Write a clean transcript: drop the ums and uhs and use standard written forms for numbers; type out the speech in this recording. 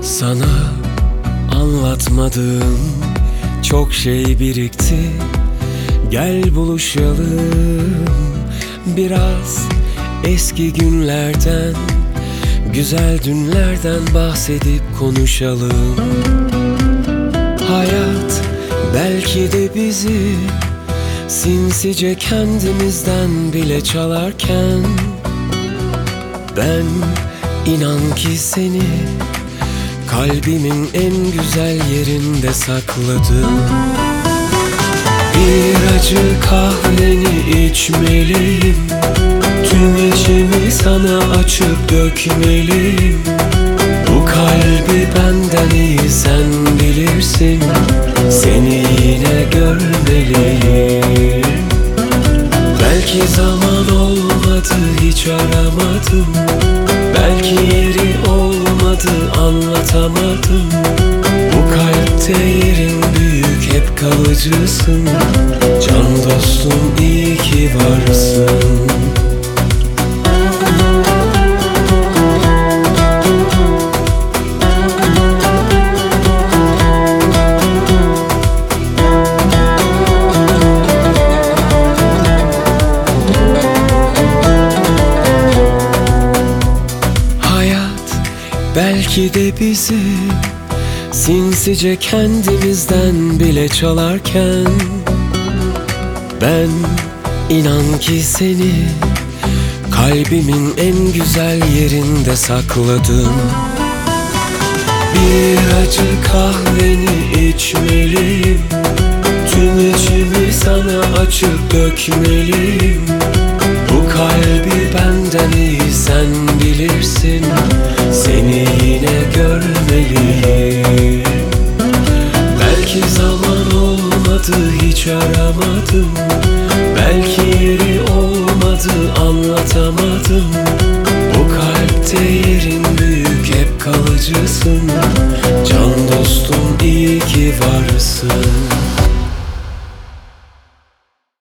Sana anlatmadığım çok şey birikti. Gel buluşalım, biraz eski günlerden, güzel dünlerden bahsedip konuşalım. Hayat belki de bizi sinsice kendimizden bile çalarken, ben inan ki seni kalbimin en güzel yerinde sakladım. Bir acı kahveni içmeliyim, tüm içimi sana açıp dökmeliyim. Bu kalbi benden iyi sen bilirsin, seni yine görmeliyim. Belki zaman olmadı, hiç aramadım. Belki yeri olmadı, anlatamadım. Bu kalpte yerin büyük, hep kalıcısın. Can dostum, iyi ki varsın. Belki de bizi sinsice kendimizden bile çalarken, ben inan ki seni kalbimin en güzel yerinde sakladım. Bir acı kahveni içmeliyim, tüm içimi sana açıp dökmeliyim. Bu kalbi benden iyi sen bilirsin, seni yine görmeliyim. Belki zaman olmadı, hiç aramadım. Belki yeri olmadı, anlatamadım. Bu kalpte yeri